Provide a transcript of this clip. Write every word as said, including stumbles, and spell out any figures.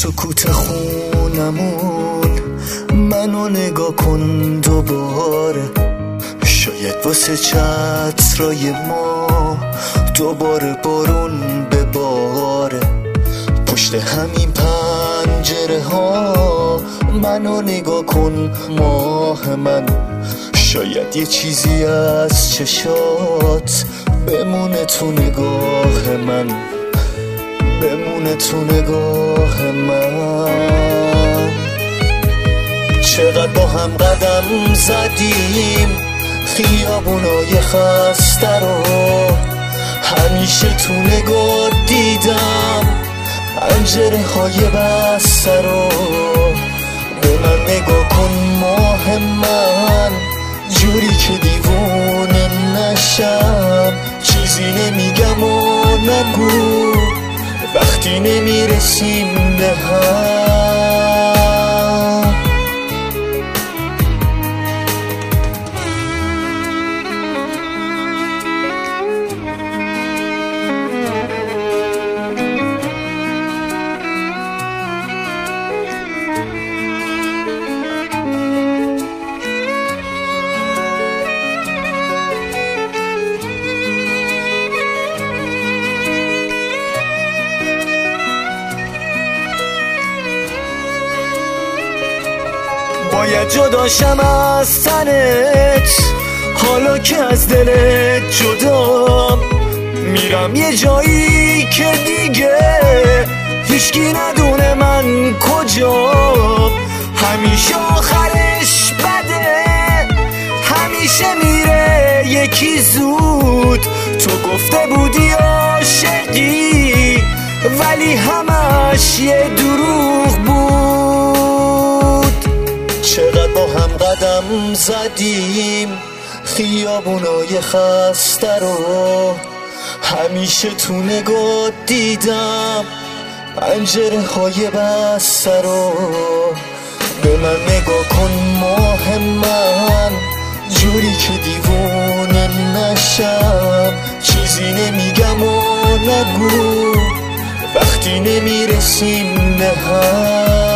سکوت خونمون منو نگاه کن دوباره، شاید واسه چترای ما دوباره بارون بباره. پشت همین پنجره ها منو نگاه کن ماه من، شاید یه چیزی از چشات بمونه تو نگاه من، بمونه تو نگاه من. چقدر با هم قدم زدیم خیابونای خسته رو، همیشه تو نگاه دیدم پنجره های بسته رو. به من نگاه کن ماه من، جوری که دیوونه نشم. چیزی نمیگم و نگو وقتی نمیرسیم به هم. باید جداشم از تنت، حالا که از دلت جدام. میرم یه جایی که دیگه هیچکی ندونه من کجام. همیشه آخرش بده، همیشه میره یکی زود. تو گفته بودی عاشقی ولی همش یه دروغ بود. چقدر با هم قدم زدیم خیابونای خسته رو، همیشه تو نگاه دیدم پنجره های بسته رو. به من نگاه کن ماه من، جوری که دیوونه نشم. چیزی نمیگم و نگو وقتی نمیرسیم به هم.